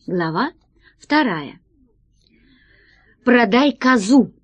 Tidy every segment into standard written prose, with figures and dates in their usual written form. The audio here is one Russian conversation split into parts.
Глава 2. Продай козу.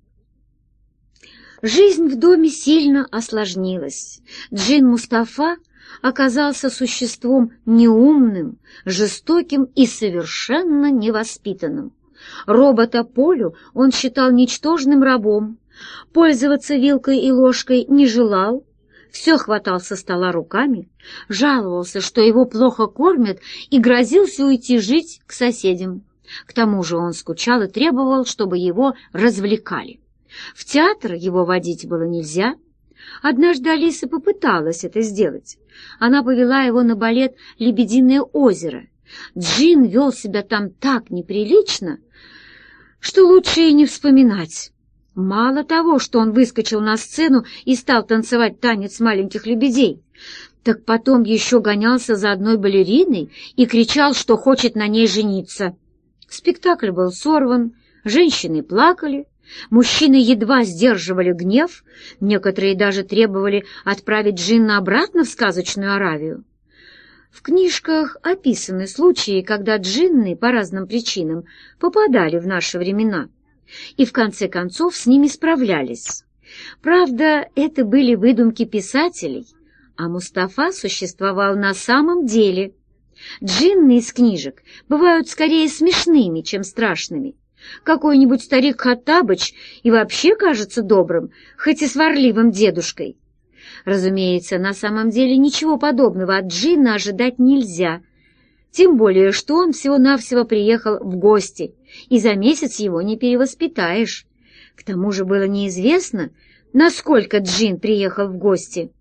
Жизнь в доме сильно осложнилась. Джин Мустафа оказался существом неумным, жестоким и совершенно невоспитанным. Робота Полю он считал ничтожным рабом, пользоваться вилкой и ложкой не желал, все хватал со стола руками, жаловался, что его плохо кормят, и грозился уйти жить к соседям. К тому же он скучал и требовал, чтобы его развлекали. В театр его водить было нельзя. Однажды Алиса попыталась это сделать. Она повела его на балет «Лебединое озеро». Джин вел себя там так неприлично, что лучше и не вспоминать. Мало того, что он выскочил на сцену и стал танцевать танец маленьких лебедей, так потом еще гонялся за одной балериной и кричал, что хочет на ней жениться. Спектакль был сорван, женщины плакали, мужчины едва сдерживали гнев, некоторые даже требовали отправить Джинна обратно в сказочную Аравию. В книжках описаны случаи, когда джинны по разным причинам попадали в наши времена и в конце концов с ними справлялись. Правда, это были выдумки писателей, а Мустафа существовал на самом деле. Джинны из книжек бывают скорее смешными, чем страшными. Какой-нибудь старик Хаттабыч и вообще кажется добрым, хоть и сварливым дедушкой. Разумеется, на самом деле ничего подобного от Джинна ожидать нельзя, тем более, что он всего-навсего приехал в гости, и за месяц его не перевоспитаешь. К тому же было неизвестно, насколько Джин приехал в гости.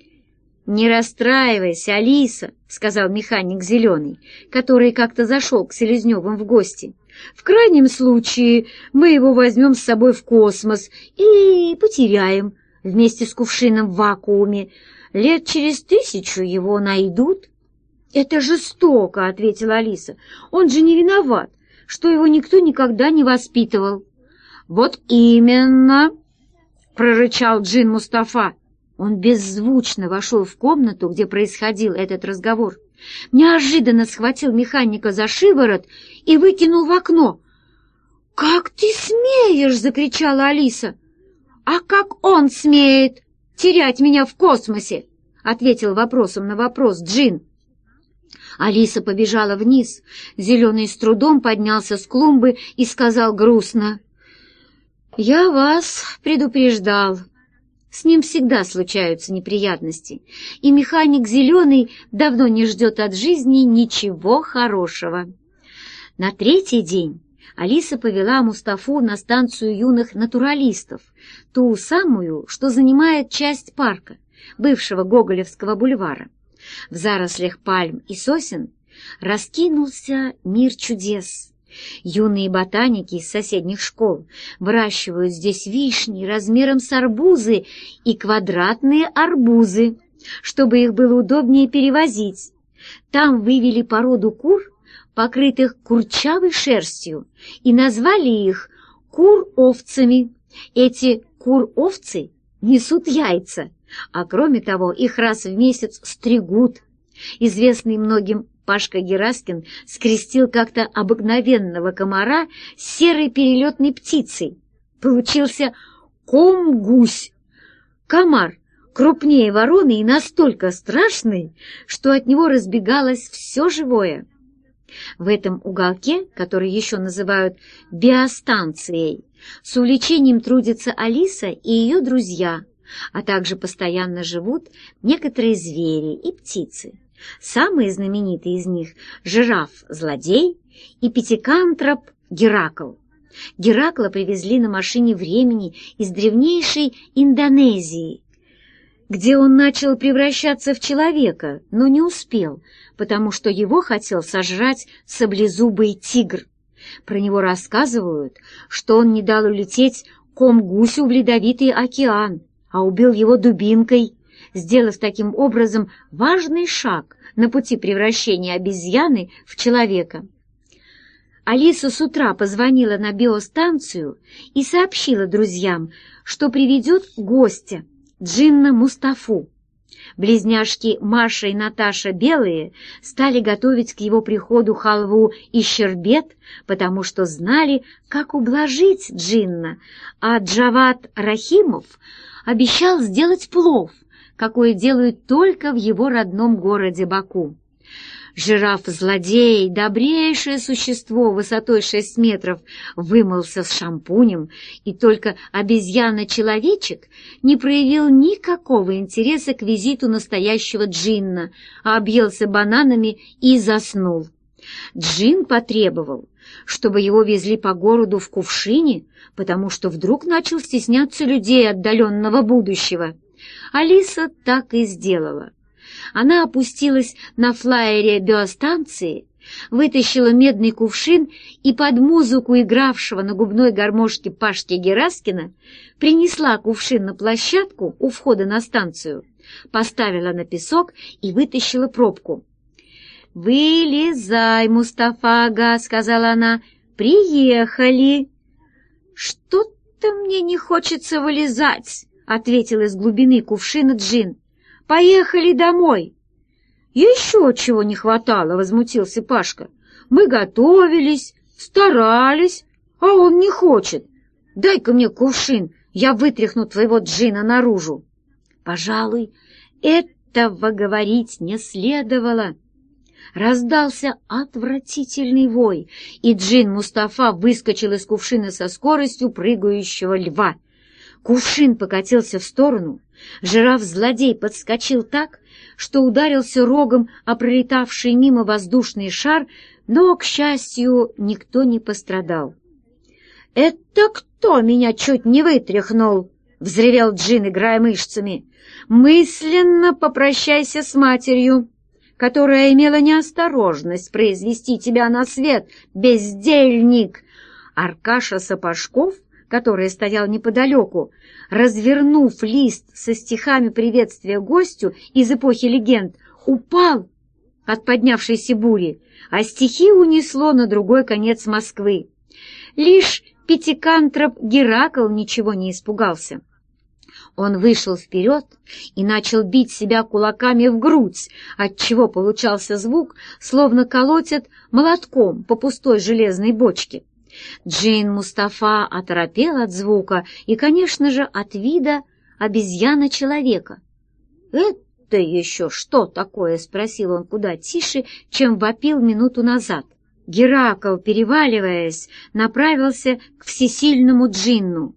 «Не расстраивайся, Алиса», — сказал механик Зеленый, который как-то зашел к Селезневым в гости. «В крайнем случае мы его возьмем с собой в космос и потеряем вместе с кувшином в вакууме. Лет через 1000 его найдут». «Это жестоко», — ответила Алиса. «Он же не виноват, что его никто никогда не воспитывал». «Вот именно», — прорычал Джин Мустафа. Он беззвучно вошел в комнату, где происходил этот разговор, неожиданно схватил механика за шиворот и выкинул в окно. «Как ты смеешь!» — закричала Алиса. «А как он смеет терять меня в космосе?» — ответил вопросом на вопрос Джин. Алиса побежала вниз. Зеленый с трудом поднялся с клумбы и сказал грустно: «Я вас предупреждал. С ним всегда случаются неприятности, и механик Зеленый давно не ждет от жизни ничего хорошего». На 3-й день Алиса повела Мустафу на станцию юных натуралистов, ту самую, что занимает часть парка, бывшего Гоголевского бульвара. В зарослях пальм и сосен раскинулся мир чудес. Юные ботаники из соседних школ выращивают здесь вишни размером с арбузы и квадратные арбузы, чтобы их было удобнее перевозить. Там вывели породу кур, покрытых курчавой шерстью, и назвали их кур-овцами. Эти кур-овцы несут яйца, а кроме того их раз в месяц стригут. Известный многим Пашка Гераскин скрестил как-то обыкновенного комара с серой перелетной птицей. Получился ком-гусь. Комар крупнее вороны и настолько страшный, что от него разбегалось все живое. В этом уголке, который еще называют биостанцией, с увлечением трудятся Алиса и ее друзья, а также постоянно живут некоторые звери и птицы. Самые знаменитые из них — жираф-злодей и пятикантроп Геракл. Геракла привезли на машине времени из древнейшей Индонезии, где он начал превращаться в человека, но не успел, потому что его хотел сожрать саблезубый тигр. Про него рассказывают, что он не дал улететь ком-гусю в ледовитый океан, а убил его дубинкой, сделав таким образом важный шаг на пути превращения обезьяны в человека. Алиса с утра позвонила на биостанцию и сообщила друзьям, что приведет гостя, Джинна Мустафу. Близняшки Маша и Наташа Белые стали готовить к его приходу халву и щербет, потому что знали, как ублажить Джинна, а Джавад Рахимов обещал сделать плов, какой делают только в его родном городе Баку. Жираф-злодей, добрейшее существо высотой 6 метров, вымылся с шампунем, и только обезьяна-человечек не проявил никакого интереса к визиту настоящего Джинна, а объелся бананами и заснул. Джин потребовал, чтобы его везли по городу в кувшине, потому что вдруг начал стесняться людей отдаленного будущего. Алиса так и сделала. Она опустилась на флаере биостанции, вытащила медный кувшин и под музыку игравшего на губной гармошке Пашки Гераскина принесла кувшин на площадку у входа на станцию, поставила на песок и вытащила пробку. «Вылезай, Мустафа-ага», — сказала она, — «приехали». «Что-то мне не хочется вылезать», — ответил из глубины кувшина Джин. «Поехали домой». «Еще чего не хватало», — возмутился Пашка. «Мы готовились, старались, а он не хочет. Дай-ка мне кувшин, я вытряхну твоего Джина наружу». Пожалуй, этого говорить не следовало. Раздался отвратительный вой, и Джин Мустафа выскочил из кувшина со скоростью прыгающего льва. Кувшин покатился в сторону, жираф-злодей подскочил так, что ударился рогом о пролетавший мимо воздушный шар, но, к счастью, никто не пострадал. «Это кто меня чуть не вытряхнул?» — взревел Джин, играя мышцами. «Мысленно попрощайся с матерью, которая имела неосторожность произвести тебя на свет, бездельник!» Аркаша Сапожков, который стоял неподалеку, развернув лист со стихами приветствия гостю из эпохи легенд, упал от поднявшейся бури, а стихи унесло на другой конец Москвы. Лишь пятикантроп Геракл ничего не испугался. Он вышел вперед и начал бить себя кулаками в грудь, отчего получался звук, словно колотят молотком по пустой железной бочке. Джин Мустафа оторопел от звука и, конечно же, от вида обезьяна-человека. «Это еще что такое?» — спросил он куда тише, чем вопил минуту назад. Геракл, переваливаясь, направился к всесильному Джинну.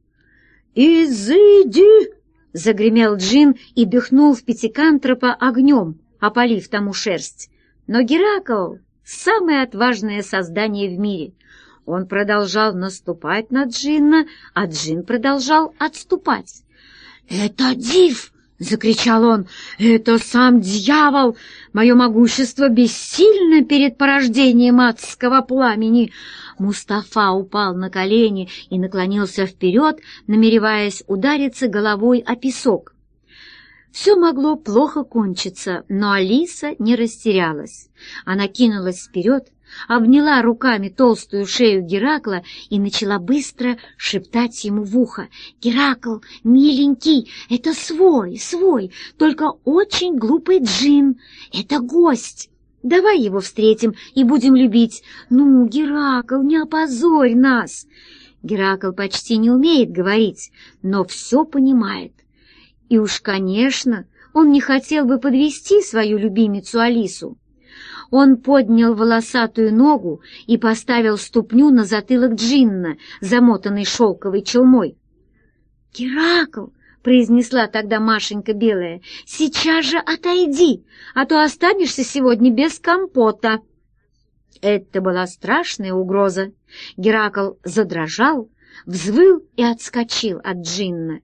«Изыди!» — загремел Джин и дыхнул в пятикантропа огнем, опалив тому шерсть. Но Геракл — самое отважное создание в мире. Он продолжал наступать на Джинна, а Джин продолжал отступать. «Это Див!» — закричал он. «Это сам дьявол! Мое могущество бессильно перед порождением адского пламени!» Мустафа упал на колени и наклонился вперед, намереваясь удариться головой о песок. Все могло плохо кончиться, но Алиса не растерялась. Она кинулась вперед, обняла руками толстую шею Геракла и начала быстро шептать ему в ухо: «Геракл, миленький, это свой, только очень глупый Джин. Это гость. Давай его встретим и будем любить. Ну, Геракл, не опозорь нас!» Геракл почти не умеет говорить, но все понимает. И уж, конечно, он не хотел бы подвести свою любимицу Алису. Он поднял волосатую ногу и поставил ступню на затылок Джинна, замотанный шелковой челмой. «Геракл!» — произнесла тогда Машенька Белая. «Сейчас же отойди, а то останешься сегодня без компота». Это была страшная угроза. Геракл задрожал, взвыл и отскочил от Джинна.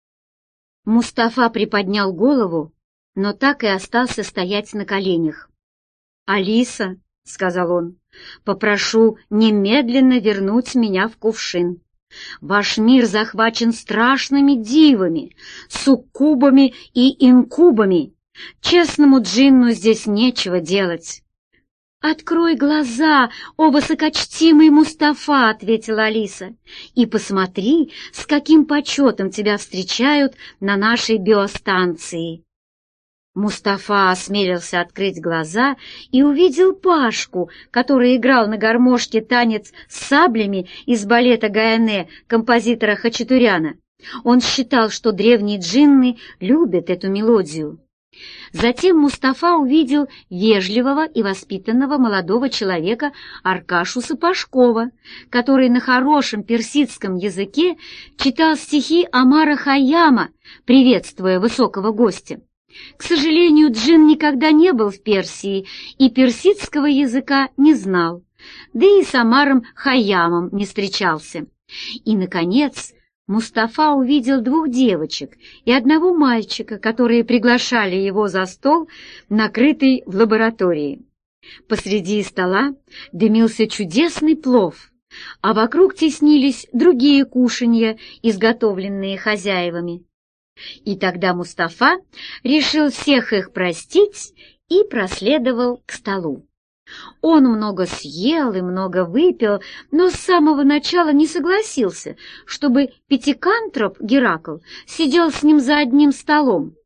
Мустафа приподнял голову, но так и остался стоять на коленях. «Алиса», — сказал он, — «попрошу немедленно вернуть меня в кувшин. Ваш мир захвачен страшными дивами, суккубами и инкубами. Честному джинну здесь нечего делать». «Открой глаза, о высокочтимый Мустафа», — ответила Алиса, — «и посмотри, с каким почетом тебя встречают на нашей биостанции». Мустафа осмелился открыть глаза и увидел Пашку, который играл на гармошке танец с саблями из балета Гаяне композитора Хачатуряна. Он считал, что древние джинны любят эту мелодию. Затем Мустафа увидел вежливого и воспитанного молодого человека Аркашу Сапожкова, который на хорошем персидском языке читал стихи Омара Хайяма, приветствуя высокого гостя. К сожалению, джин никогда не был в Персии и персидского языка не знал, да и с Омаром Хайямом не встречался. И, наконец, Мустафа увидел двух девочек и одного мальчика, которые приглашали его за стол, накрытый в лаборатории. Посреди стола дымился чудесный плов, а вокруг теснились другие кушанья, изготовленные хозяевами. И тогда Мустафа решил всех их простить и проследовал к столу. Он много съел и много выпил, но с самого начала не согласился, чтобы Пятикантроп Геракл сидел с ним за одним столом.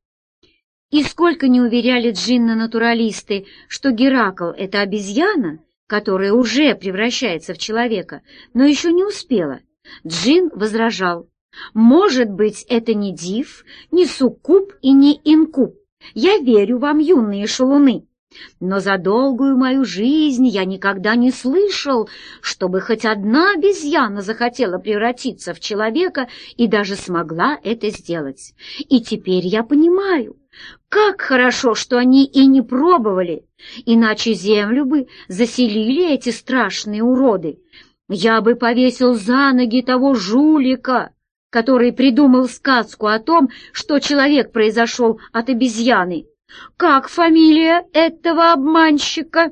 И сколько ни уверяли джинны-натуралисты, что Геракл — это обезьяна, которая уже превращается в человека, но еще не успела, джин возражал: «Может быть, это не див, не суккуб и не инкуб. Я верю вам, юные шалуны. Но за долгую мою жизнь я никогда не слышал, чтобы хоть одна обезьяна захотела превратиться в человека и даже смогла это сделать. И теперь я понимаю, как хорошо, что они и не пробовали, иначе землю бы заселили эти страшные уроды. Я бы повесил за ноги того жулика, который придумал сказку о том, что человек произошел от обезьяны. Как фамилия этого обманщика?»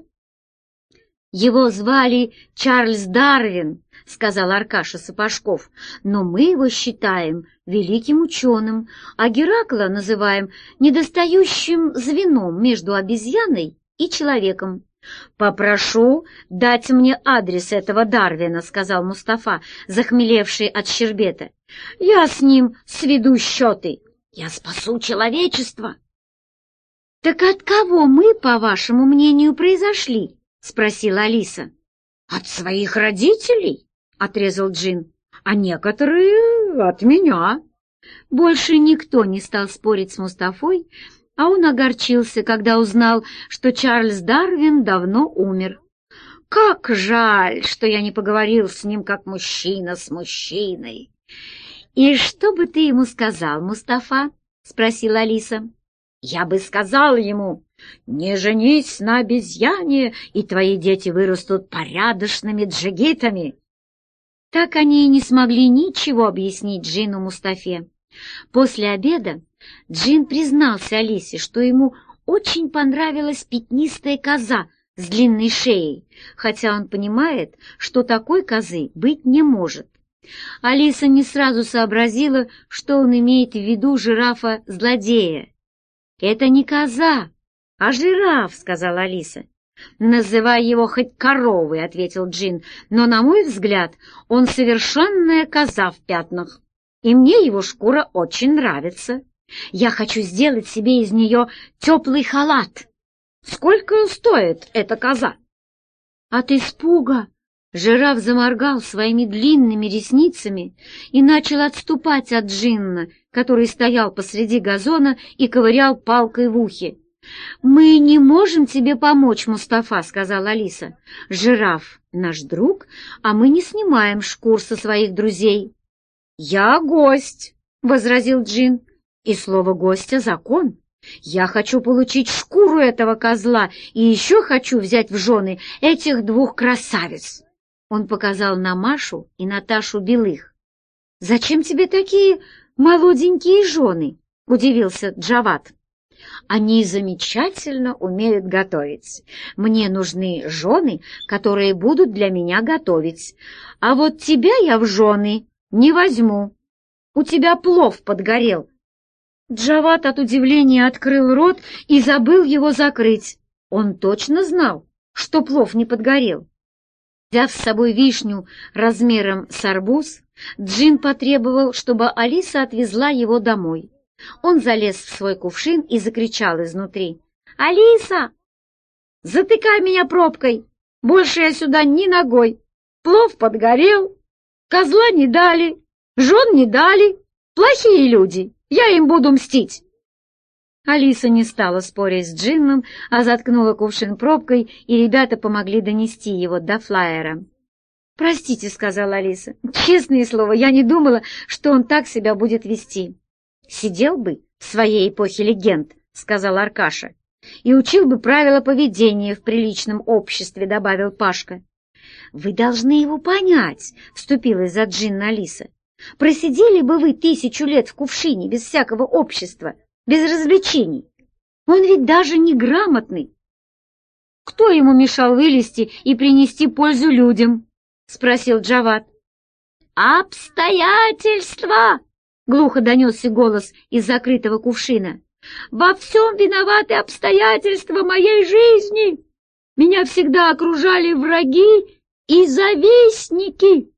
«Его звали Чарльз Дарвин», — сказал Аркаша Сапожков, «но мы его считаем великим ученым, а Геракла называем недостающим звеном между обезьяной и человеком». «Попрошу дать мне адрес этого Дарвина», — сказал Мустафа, захмелевший от щербета. «Я с ним сведу счеты. Я спасу человечество». «Так от кого мы, по вашему мнению, произошли?» — спросила Алиса. «От своих родителей», — отрезал Джин, «а некоторые от меня». Больше никто не стал спорить с Мустафой, а он огорчился, когда узнал, что Чарльз Дарвин давно умер. «Как жаль, что я не поговорил с ним, как мужчина с мужчиной». «И что бы ты ему сказал, Мустафа?» — спросила Алиса. «Я бы сказал ему: не женись на обезьяне, и твои дети вырастут порядочными джигитами». Так они и не смогли ничего объяснить Джину Мустафе. После обеда Джин признался Алисе, что ему очень понравилась пятнистая коза с длинной шеей, хотя он понимает, что такой козы быть не может. Алиса не сразу сообразила, что он имеет в виду жирафа-злодея. «Это не коза, а жираф», — сказала Алиса. «Называй его хоть коровой», — ответил Джин, «но, на мой взгляд, он совершенная коза в пятнах, и мне его шкура очень нравится. Я хочу сделать себе из нее теплый халат. Сколько стоит эта коза?» От испуга жираф заморгал своими длинными ресницами и начал отступать от Джинна, который стоял посреди газона и ковырял палкой в ухе. «Мы не можем тебе помочь, Мустафа», — сказала Алиса. «Жираф наш друг, а мы не снимаем шкур со своих друзей». «Я гость», — возразил Джин, — «и слово гостя — закон. Я хочу получить шкуру этого козла и еще хочу взять в жены этих двух красавиц». Он показал на Машу и Наташу Белых. «Зачем тебе такие молоденькие жены?» — удивился Джавад. «Они замечательно умеют готовить. Мне нужны жены, которые будут для меня готовить. А вот тебя я в жены не возьму. У тебя плов подгорел». Джавад от удивления открыл рот и забыл его закрыть. Он точно знал, что плов не подгорел. Взяв с собой вишню размером с арбуз, Джин потребовал, чтобы Алиса отвезла его домой. Он залез в свой кувшин и закричал изнутри: «Алиса, затыкай меня пробкой! Больше я сюда ни ногой! Плов подгорел, козла не дали, жен не дали, плохие люди, я им буду мстить!» Алиса не стала спорить с Джинном, а заткнула кувшин пробкой, и ребята помогли донести его до флайера. «Простите», — сказала Алиса, — «честное слово, я не думала, что он так себя будет вести». «Сидел бы в своей эпохе легенд», — сказал Аркаша, «и учил бы правила поведения в приличном обществе», — добавил Пашка. «Вы должны его понять», — вступилась за Джинна Алиса. «Просидели бы вы 1000 лет в кувшине без всякого общества, без развлечений. Он ведь даже неграмотный». «Кто ему мешал вылезти и принести пользу людям?» — спросил Джавад. «Обстоятельства!» — глухо донесся голос из закрытого кувшина. «Во всем виноваты обстоятельства моей жизни! Меня всегда окружали враги и завистники!»